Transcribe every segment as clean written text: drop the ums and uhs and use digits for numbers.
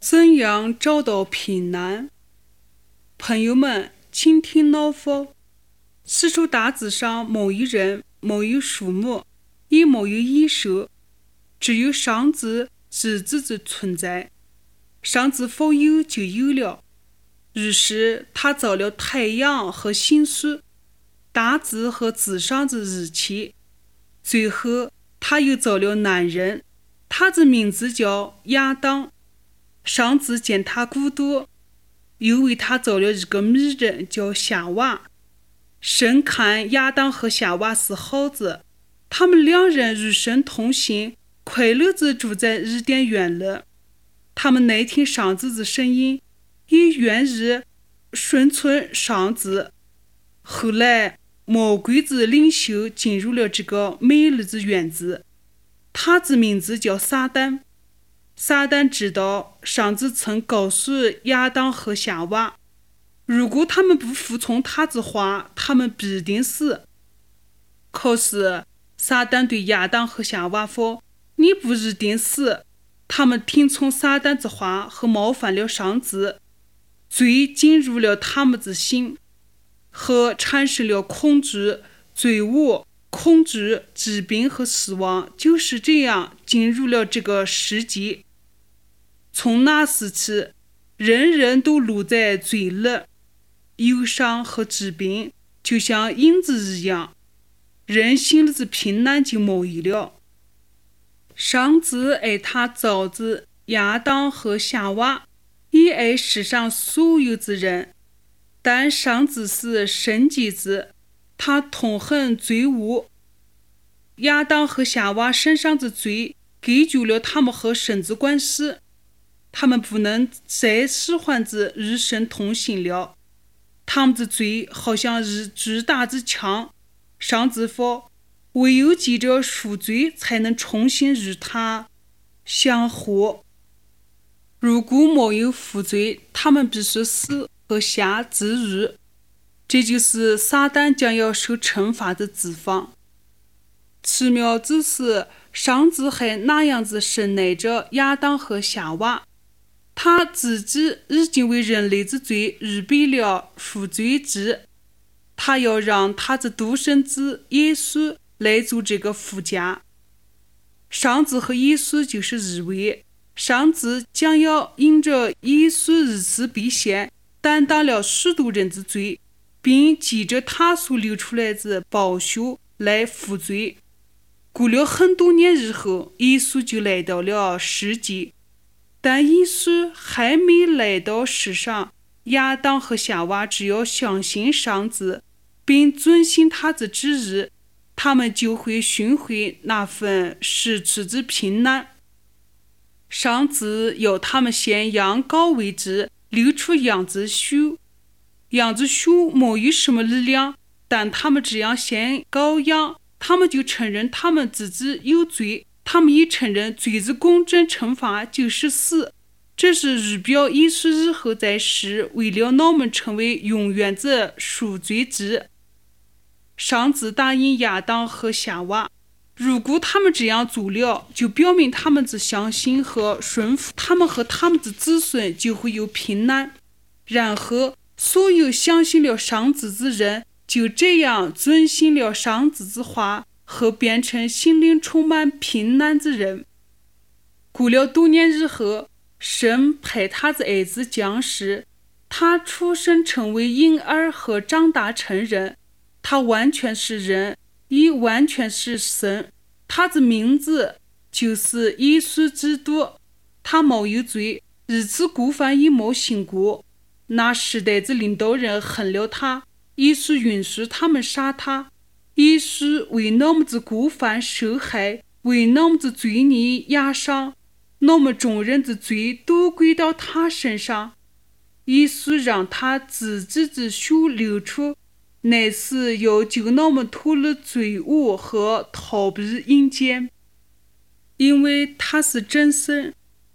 怎样找到平安？朋友们，请听老佛。四处大字上没有人，没有树木，也没有野兽，只有上字自己的存在。上字否有就有了。于是他造了太阳和星宿，大字和字上的日期。最后他又造了男人，他的名字叫亚当。上字见他孤独，又为他造了一个女人叫夏娃。神看亚当和夏娃是好子，他们两人与神同行，快乐地住在伊甸园里。他们耐听上帝的声音，也愿意顺从上帝。后来魔鬼的领袖进入了这个美丽的园子，他的名字叫撒旦。撒旦知道上帝曾告诉亚当和夏娃，如果他们不服从他的话，他们必定死。可是撒旦对亚当和夏娃说，你不一定死。他们听从撒旦的话和冒犯了上帝，罪进入了他们的心，和产生了恐惧、罪恶、恐惧、疾病和死亡，就是这样进入了这个世界。从那时起，人人都落在罪里，忧伤和疾病就像影子一样，人心里的平安就没有了。上帝爱他造的亚当和夏娃，也爱世上所有的人，但上帝是圣洁的，他痛恨罪恶。亚当和夏娃身上的罪隔绝了他们和神的关系，他们不能再喜欢地与神同行了。他们的罪好像一巨大的枪，上帝说，唯有借着赎罪才能重新与他相合。如果没有赎罪，他们必须死和下地狱。这就是撒旦将要受惩罚的地方。奇妙的是，上帝还那样子深爱着亚当和夏娃，他自己已经为人类的罪预备了赎罪祭，他要让他的独生子耶稣来做这个附加。上帝和耶稣就是一位，上帝将要因着耶稣一次被献，担当了许多人的罪，并借着他所流出来的宝血来负罪。过了很多年以后，耶稣就来到了世界，但耶稣还没来到世上，亚当和夏娃只要相信上帝，并遵行他的旨意，他们就会寻回那份失去的平安。上帝要他们献羊羔为祭，流出羊子血。羊子血没有什么力量，但他们这样献羔羊，他们就承认他们自己有罪，他们也承认罪的公正惩罚就是死。这是预表耶稣以后在世，为了我们成为永远的赎罪祭。上帝答应亚当和夏娃，如果他们这样做了，就表明他们的相信和顺服，他们和他们的子孙就会有平安。然后所有相信了上帝的人，就这样遵行了上帝的话，和变成心灵充满平安的人。过了多年以后，神派他的儿子降世，他出生成为婴儿和长大成人，他完全是人，也完全是神。他的名字就是耶稣基督，他没有罪，一次过犯也没行过。那时代的领导人恨了他，耶稣允许他们杀他。耶稣为我们的过犯受害，为我们的罪孽压伤，我们众人的罪都归到他身上。耶稣让他自己的血流出，乃是要救我们脱离罪恶和逃避阴间。因为他是真神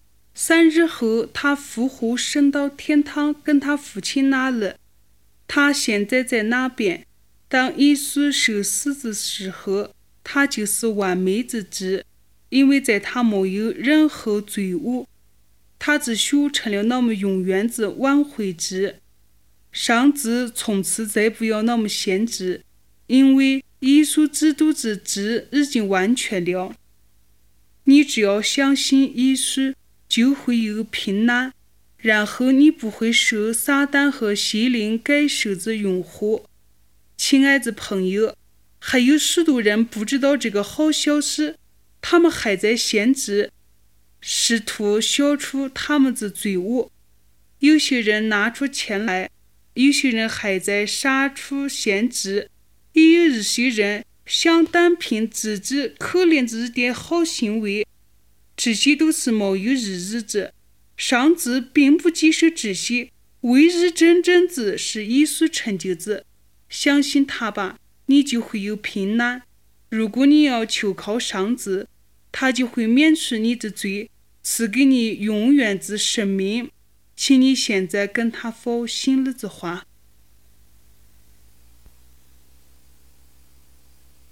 ，3日后他复活升到天堂，跟他父亲那里。他现在在那边。当耶稣受死的时候，他就是完美的祭，因为在他没有任何罪恶。 他只修成了那么永远之挽回之。上帝从此再不要那么限制，因为耶稣基督之治已经完全了。你只要相信耶稣，就会有平安，然后你不会受撒旦和邪灵感受之诱惑。亲爱的朋友，还有许多人不知道这个好消息，他们还在限制，试图消除他们的罪恶。有些人拿出钱来，有些人还在杀出限制，也有一些人想单凭自己可怜的一点好行为，这些都是没有意义的。上帝并不接受这些，唯一真正的是耶稣成就的。相信他吧，你就会有平安。如果你要求靠上帝，他就会免除你的罪，赐给你永远的生命。请你现在跟他说心里的话。